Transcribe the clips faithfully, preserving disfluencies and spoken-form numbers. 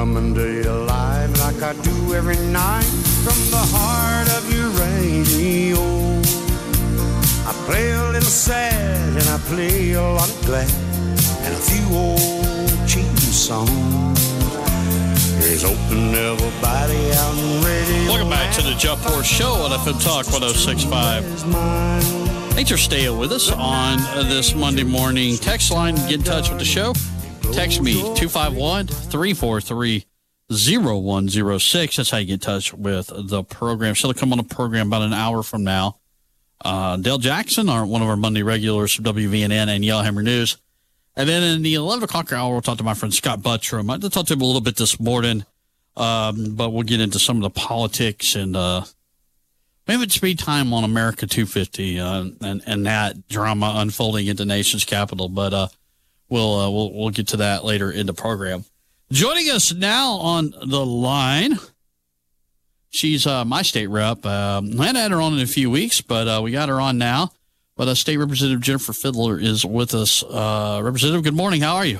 coming to you live like I do every night from the heart of your radio. I play a little sad and I play a lot of glad and a few old cheating songs. Here's open everybody out and ready. Welcome back to the Jeff Force Show on F M Talk one oh six point five. Thanks for staying with us on this Monday morning text line. Get in touch with the show. Text me, two five one, three four three, zero one zero six. That's how you get in touch with the program. She'll come on the program about an hour from now. Uh, Dale Jackson, our, one of our Monday regulars from W V N N and Yellowhammer News. And then in the eleven o'clock hour, we'll talk to my friend Scott Buttram. I talked to him a little bit this morning, um, but we'll get into some of the politics and uh, maybe it's speed time on America two fifty uh, and, and that drama unfolding at the nation's capital. But uh, we'll, uh, we'll we'll get to that later in the program. Joining us now on the line, she's uh, my state rep. Um, I hadn't had her on in a few weeks, but uh, we got her on now. But uh, State Representative Jennifer Fidler is with us. Uh, Representative, good morning. How are you?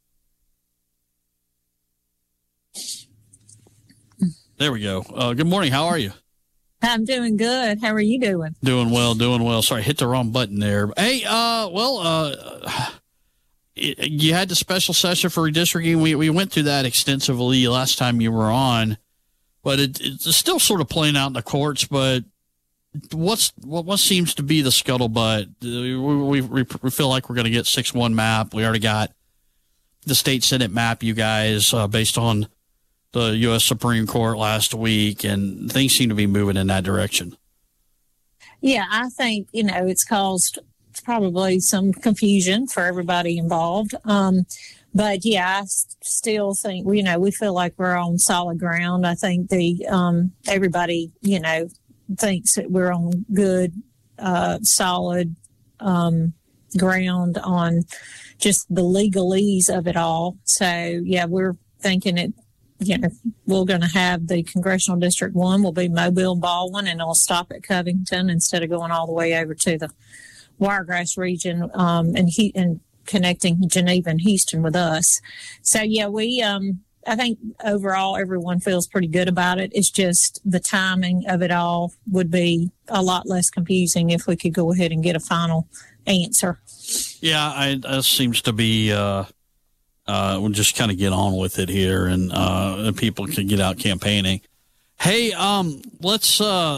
There we go. Uh, good morning. How are you? I'm doing good. How are you doing? Doing well, doing well. Sorry, hit the wrong button there. Hey, uh, well, uh, it, you had the special session for redistricting. We we went through that extensively last time you were on, but it, it's still sort of playing out in the courts. But what's what, what seems to be the scuttlebutt? We, we, we feel like we're going to get six one map. We already got the state Senate map, you guys, uh, based on the U S Supreme Court last week, and things seem to be moving in that direction. Yeah, I think, you know, it's caused probably some confusion for everybody involved. Um, but, yeah, I still think, you know, we feel like we're on solid ground. I think the um, everybody, you know, thinks that we're on good, uh, solid um, ground on just the legalese of it all. So, yeah, we're thinking it, you know, we're going to have the Congressional District one will be Mobile and Baldwin, and it'll stop at Covington instead of going all the way over to the Wiregrass region um, and, he, and connecting Geneva and Houston with us. So, yeah, we, um, I think overall everyone feels pretty good about it. It's just the timing of it all would be a lot less confusing if we could go ahead and get a final answer. Yeah, I, that seems to be, uh, uh, we'll just kind of get on with it here and, uh, and people can get out campaigning. Hey, um, let's, uh,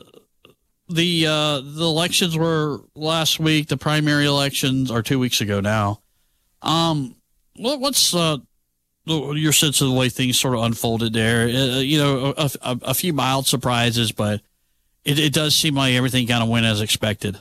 the, uh, the elections were last week. The primary elections are two weeks ago now. Um, what, what's, uh, your sense of the way things sort of unfolded there? Uh, you know, a, a, a few mild surprises, but it, it does seem like everything kind of went as expected.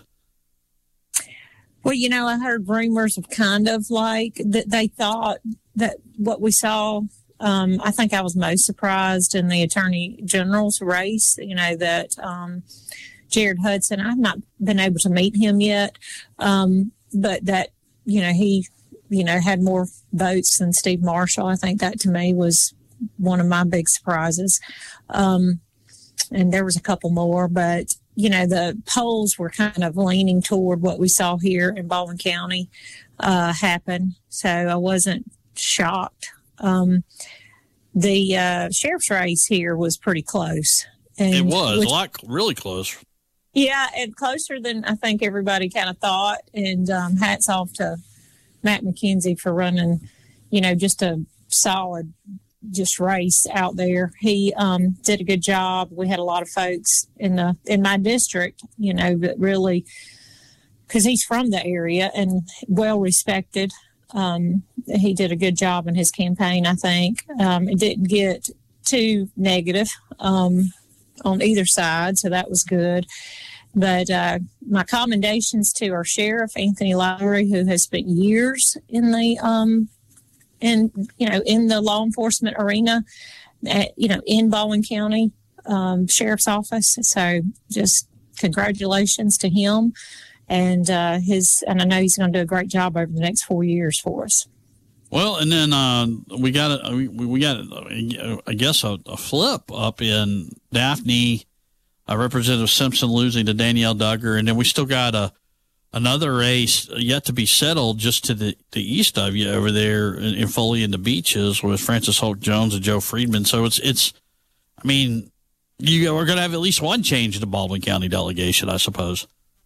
Well, you know, I heard rumors of kind of like that they thought that what we saw, um, I think I was most surprised in the Attorney General's race, you know, that um, Jared Hudson, I've not been able to meet him yet, um, but that, you know, he, you know, had more votes than Steve Marshall. I think that to me was one of my big surprises. Um, and there was a couple more, but, you know, the polls were kind of leaning toward what we saw here in Baldwin County uh, happen. So I wasn't shocked. Um, the uh, sheriff's race here was pretty close. And it was which, a lot, really close. Yeah, and closer than I think everybody kind of thought. And um, hats off to Matt McKenzie for running, you know, just a solid just race out there. He um, did a good job. We had a lot of folks in the in my district, you know, that really, because he's from the area and well respected. Um, he did a good job in his campaign, I think. Um, it didn't get too negative um, on either side, so that was good. But uh, my commendations to our sheriff, Anthony Lowry, who has spent years in the um, in you know in the law enforcement arena, at, you know, in Baldwin County um, Sheriff's Office. So just congratulations to him, and uh, his. And I know he's going to do a great job over the next four years for us. Well, and then uh, we got a, we, we got a, I guess a, a flip up in Daphne. Uh, Representative Simpson losing to Danielle Duggar, and then we still got a another race yet to be settled just to the, the east of you over there in, in Foley and the Beaches with Francis Holt Jones and Joe Friedman. So it's, it's, I mean, you are going to have at least one change in the Baldwin County delegation, I suppose.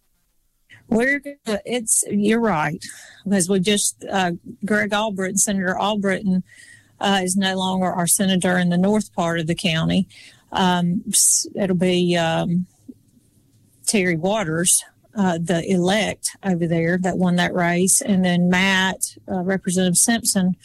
We're it's you're right, because we just uh, Greg Albritton, Senator Albritton, uh, is no longer our senator in the north part of the county. Um, it'll be um, Terry Waters, uh, the elect over there that won that race, and then Matt, uh, Representative Simpson,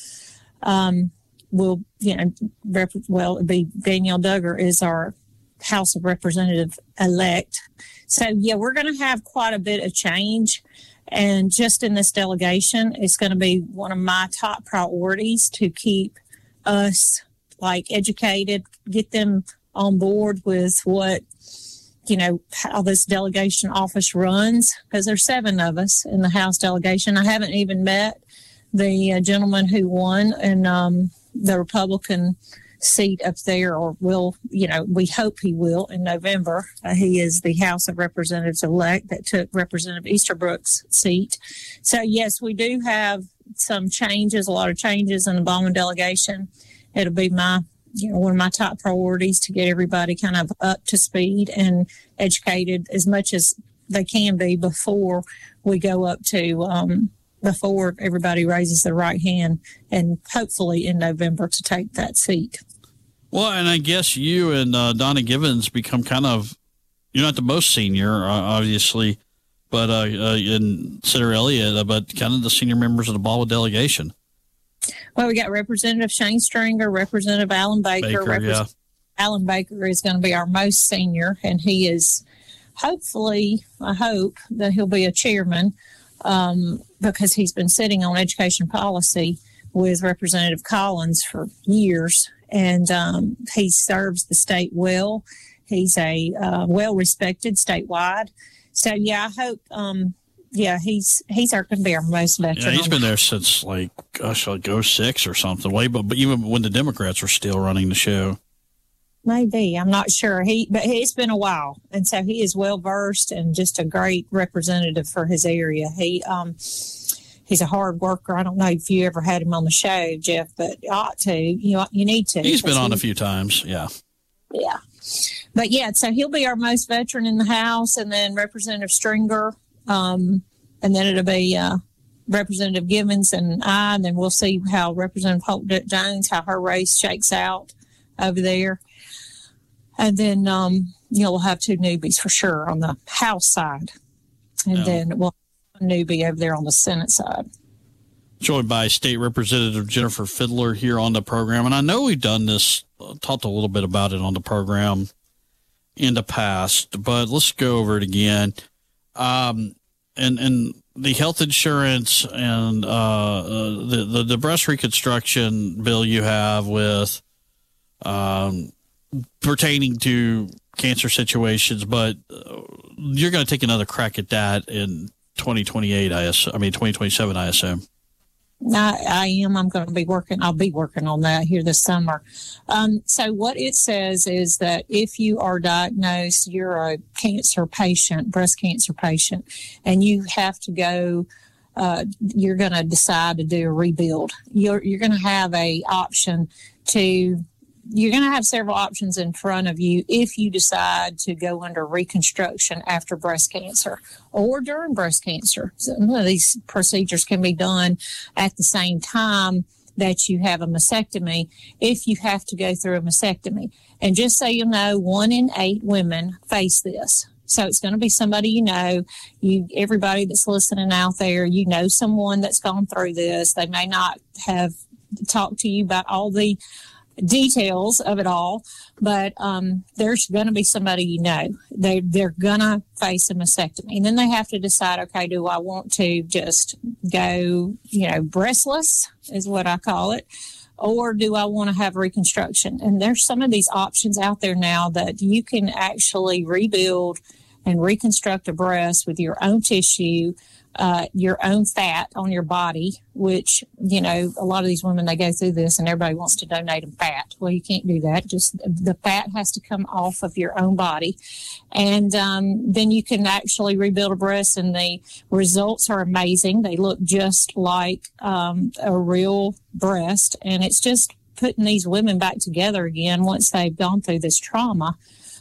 um, will you know rep- well it'll be Danielle Duggar is our House of Representative elect. So, yeah, we're going to have quite a bit of change. And just in this delegation, it's going to be one of my top priorities to keep us, like, educated, get them on board with what, you know, how this delegation office runs, because there's seven of us in the House delegation. I haven't even met the uh, gentleman who won in um, the Republican seat up there, or will, you know, we hope he will in November. Uh, he is the House of Representatives elect that took Representative Easterbrook's seat. So, yes, we do have some changes, a lot of changes in the Baldwin delegation. It'll be my, you know, one of my top priorities to get everybody kind of up to speed and educated as much as they can be before we go up to, um, before everybody raises their right hand, and hopefully in November to take that seat. Well, and I guess you and uh, Donna Givens become kind of, you're not the most senior, uh, obviously, but uh, uh, in Senator Elliott, uh, but kind of the senior members of the Baldwin delegation. Well, we got Representative Shane Stringer, Representative Alan Baker. Baker Representative yeah. Alan Baker is going to be our most senior, and he is hopefully, I hope that he'll be a chairman. Um, because he's been sitting on education policy with Representative Collins for years, and um, he serves the state well. He's a uh, well-respected statewide. So, yeah, I hope, um, yeah, he's he's our, going to be our most veteran. Yeah, he's been there since, like, gosh, like oh six or something, way, but, but even when the Democrats were still running the show. Maybe. I'm not sure. He, but it's been a while. And so he is well versed and just a great representative for his area. He, um, he's a hard worker. I don't know if you ever had him on the show, Jeff, but you ought to. You, you need to. He's been on he, a few times. Yeah. Yeah. But yeah, so he'll be our most veteran in the House, and then Representative Stringer. Um, and then it'll be, uh, Representative Givens and I, and then we'll see how Representative Holt Jones, how her race shakes out over there. And then, um, you know, we'll have two newbies for sure on the House side. And yeah. then we'll have a newbie over there on the Senate side. Joined by State Representative Jennifer Fiddler here on the program. And I know we've done this, uh, talked a little bit about it on the program in the past, but let's go over it again. Um, and, and the health insurance and uh, uh, the, the, the breast reconstruction bill you have with um, – pertaining to cancer situations, but uh, you're going to take another crack at that in twenty twenty-eight, I assume, I mean, twenty twenty-seven, I assume. I, I am. I'm going to be working. I'll be working on that here this summer. Um, so what it says is that if you are diagnosed, you're a cancer patient, breast cancer patient, and you have to go, uh, you're going to decide to do a rebuild. You're, you're going to have a option to You're going to have several options in front of you if you decide to go under reconstruction after breast cancer or during breast cancer. Some of these procedures can be done at the same time that you have a mastectomy if you have to go through a mastectomy. And just so you know, one in eight women face this. So it's going to be somebody you know. You, everybody that's listening out there, you know someone that's gone through this. They may not have talked to you about all the details of it all, but um, there's going to be somebody you know. They, they're going to face a mastectomy. And then they have to decide, okay, do I want to just go, you know, breastless is what I call it, or do I want to have reconstruction? And there's some of these options out there now that you can actually rebuild and reconstruct a breast with your own tissue uh, your own fat on your body, which, you know, a lot of these women, they go through this and everybody wants to donate them fat. Well, you can't do that. Just the fat has to come off of your own body. And um, then you can actually rebuild a breast, and the results are amazing. They look just like um, a real breast. And it's just putting these women back together again once they've gone through this trauma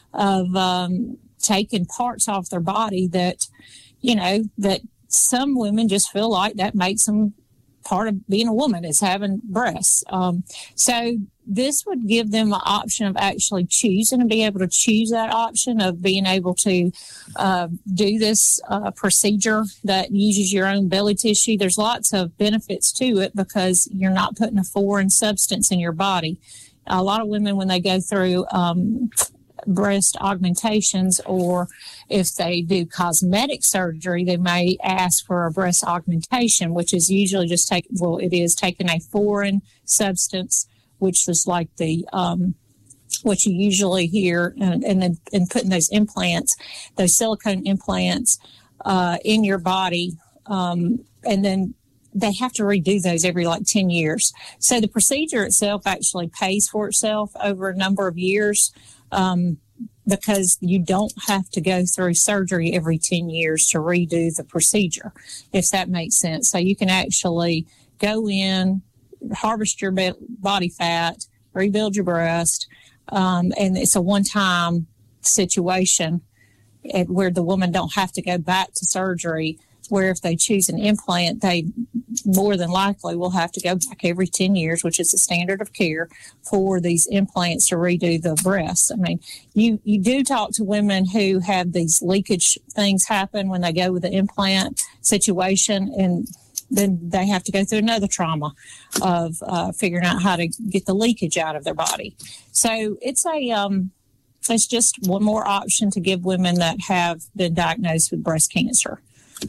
of um, taking parts off their body that, you know, that some women just feel like that makes them part of being a woman, is having breasts. Um, so this would give them an option of actually choosing and be able to choose that option of being able to uh, do this uh, procedure that uses your own belly tissue. There's lots of benefits to it because you're not putting a foreign substance in your body. A lot of women, when they go through um, breast augmentations, or if they do cosmetic surgery, they may ask for a breast augmentation, which is usually just take well it is taking a foreign substance, which is like the um what you usually hear, and, and then and putting those implants, those silicone implants uh in your body, um and then they have to redo those every like ten years. So the procedure itself actually pays for itself over a number of years, um, because you don't have to go through surgery every ten years to redo the procedure, if that makes sense. So you can actually go in, harvest your body fat, rebuild your breast, um, and it's a one-time situation at where the woman don't have to go back to surgery, where if they choose an implant, they more than likely will have to go back every ten years, which is the standard of care for these implants to redo the breasts. I mean, you, you do talk to women who have these leakage things happen when they go with the implant situation, and then they have to go through another trauma of uh, figuring out how to get the leakage out of their body. So it's a um, it's just one more option to give women that have been diagnosed with breast cancer.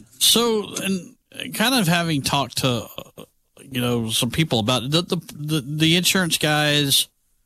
So, and kind of having talked to, you know, some people about it, the, the, the, the insurance guys,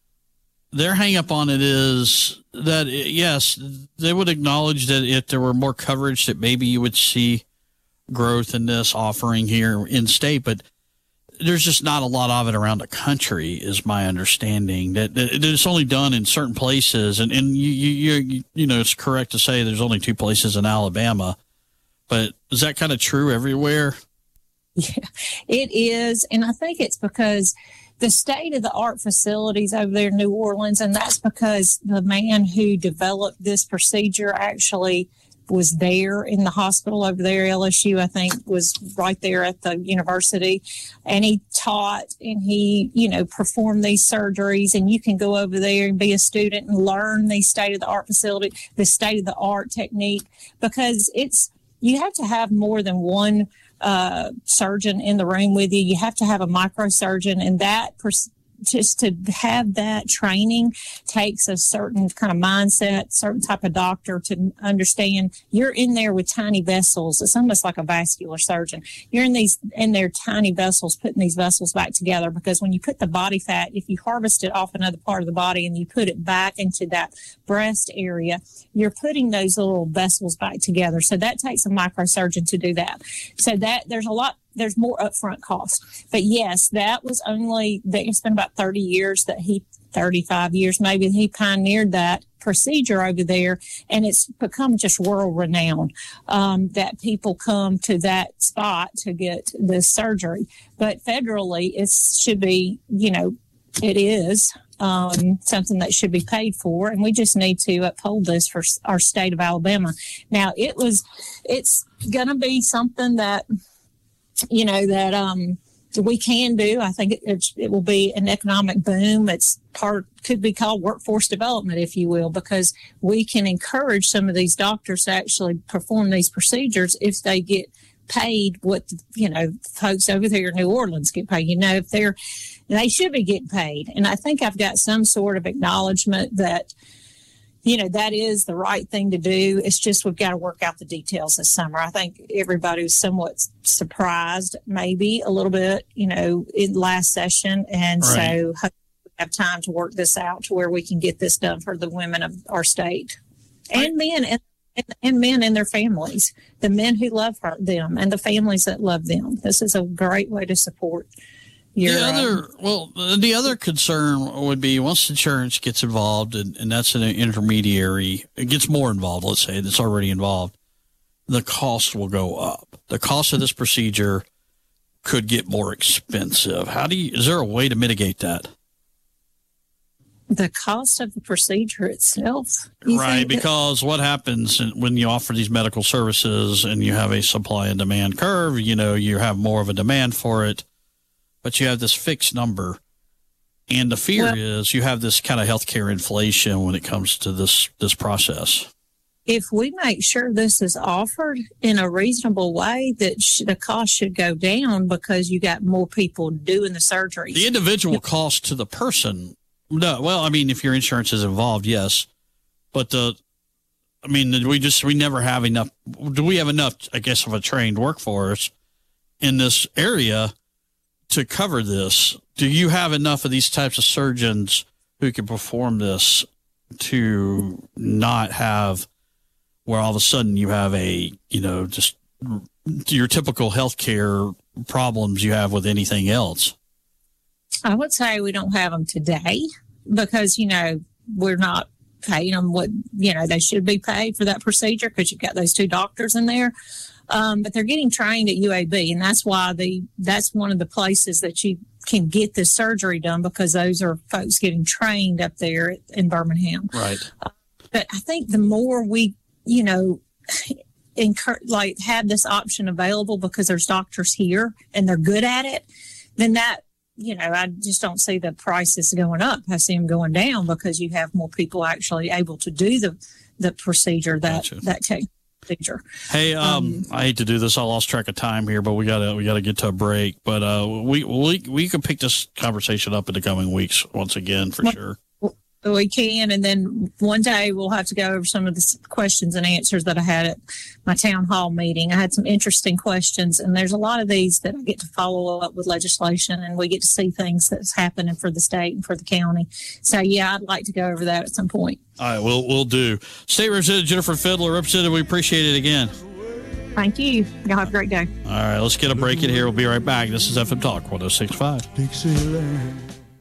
their hang up on it is that, yes, they would acknowledge that if there were more coverage, that maybe you would see growth in this offering here in state, but there's just not a lot of it around the country, is my understanding. That, that it's only done in certain places, and, and you, you, you, you know, it's correct to say there's only two places in Alabama. But is that kind of true everywhere? Yeah, it is. And I think it's because the state-of-the-art facilities over there in New Orleans, and that's because the man who developed this procedure actually was there in the hospital over there. L S U, I think, was right there at the university. And he taught and he, you know, performed these surgeries. And you can go over there and be a student and learn these state-of-the-art facility, the state-of-the-art technique, because it's, you have to have more than one uh, surgeon in the room with you. You have to have a microsurgeon, and that pers- just to have that training takes a certain kind of mindset, certain type of doctor to understand. You're in there with tiny vessels. It's almost like a vascular surgeon. You're in these in their tiny vessels, putting these vessels back together, because when you put the body fat, if you harvest it off another part of the body and you put it back into that breast area, you're putting those little vessels back together. So that takes a microsurgeon to do that. So that there's a lot There's more upfront cost. But yes, that was only, it's been about thirty years that he, thirty-five years maybe, he pioneered that procedure over there. And it's become just world renowned, um, that people come to that spot to get this surgery. But federally, it should be, you know, it is um, something that should be paid for. And we just need to uphold this for our state of Alabama. Now, it was, it's going to be something that, you know, that um, we can do. I think it, it's, it will be an economic boom. It's part, could be called workforce development, if you will, because we can encourage some of these doctors to actually perform these procedures if they get paid what, you know, folks over there in New Orleans get paid. You know, if they're, they should be getting paid. And I think I've got some sort of acknowledgement that, you know, that is the right thing to do. It's just we've got to work out the details this summer. I think everybody was somewhat surprised, maybe a little bit, you know, in last session. And right. So hopefully we have time to work this out to where we can get this done for the women of our state and right. men. And and, and men and their families, the men who love her, them and the families that love them. This is a great way to support your, the other, um, well, the other concern would be once insurance gets involved, and, and that's an intermediary, it gets more involved, let's say, that's already involved, the cost will go up. The cost of this procedure could get more expensive. How do you, is there a way to mitigate that? The cost of the procedure itself. Right, because what happens when you offer these medical services and you have a supply and demand curve, you know, you have more of a demand for it, but you have this fixed number. And the fear well, is you have this kind of healthcare inflation when it comes to this, this process. If we make sure this is offered in a reasonable way, that sh- the cost should go down because you got more people doing the surgery. The individual cost to the person. No, well, I mean, if your insurance is involved, yes. But the, I mean, we just, we never have enough, do we have enough, I guess, of a trained workforce in this area to cover this? Do you have enough of these types of surgeons who can perform this to not have where all of a sudden you have a, you know, just your typical healthcare problems you have with anything else? I would say we don't have them today because, you know, we're not paying them what, you know, they should be paid for that procedure because you've got those two doctors in there. Um, but they're getting trained at U A B, and that's why the that's one of the places that you can get this surgery done, because those are folks getting trained up there in Birmingham. Right. Uh, but I think the more we, you know, incur- like have this option available because there's doctors here and they're good at it, then that, you know, I just don't see the prices going up. I see them going down because you have more people actually able to do the the procedure that Gotcha. that take procedure. Hey, um, um, I hate to do this. I lost track of time here, but we gotta we gotta get to a break. But uh, we we we can pick this conversation up in the coming weeks once again for well, sure. We can, and then one day we'll have to go over some of the questions and answers that I had at my town hall meeting. I had some interesting questions, and there's a lot of these that I get to follow up with legislation, and we get to see things that's happening for the state and for the county. So, yeah, I'd like to go over that at some point. All right, we'll, we'll do. State Representative Jennifer Fiddler, Representative, we appreciate it again. Thank you. Y'all have a great day. All right, let's get a break in here. We'll be right back. This is F M Talk one oh six point five. Dixieland.